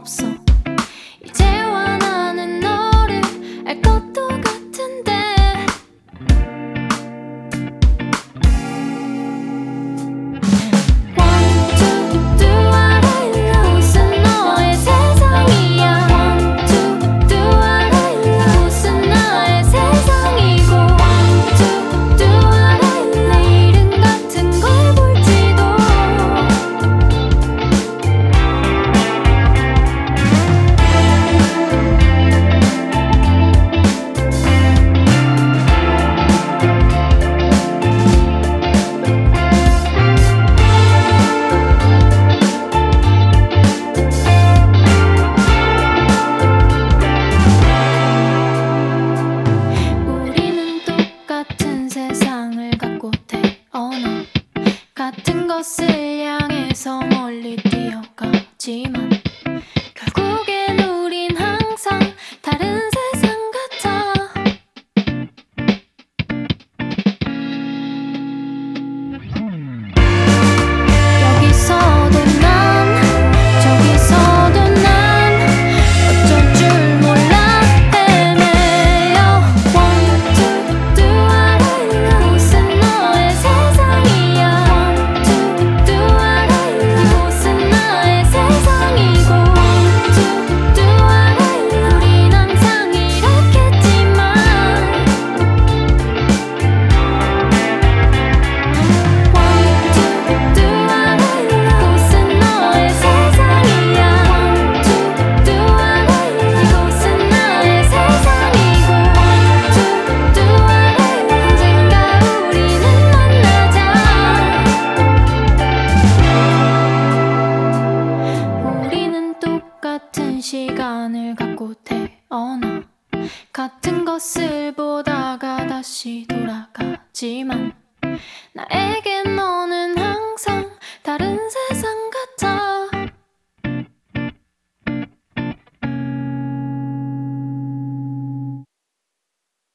없어. 이제와 나는 너를 알 것도 같은데 One, two, do what I love. 너의 세상이야. One, two, do what I love. 나의 세상이고 One, two, do what I love. 내일은 같은 걸 볼지도 우리는 똑같은 세상을 갖고 태어나 같은 것을 향해서 멀리 뛰어가지만 결국엔 우린 항상 다른 세상 같아. 여기서도 난 저기서도 난 어쩔 줄 몰라 헤매여. One, two, do what I love. 너의 세상이야. One, two, do what I love. 이곳은 나의 세상이고 One, two, do what I love. 우린 항상 이렇겠지만 One, two, do what I love. 이곳은 너의 세상이야. One, two, do what I love. 이곳은 나의 세상이고 One, two, do what I love. 언젠가 우리는 만나자. 우리는 똑같은 시간을 갖고 태어나 같은 것을 보다가 다시 돌아가지만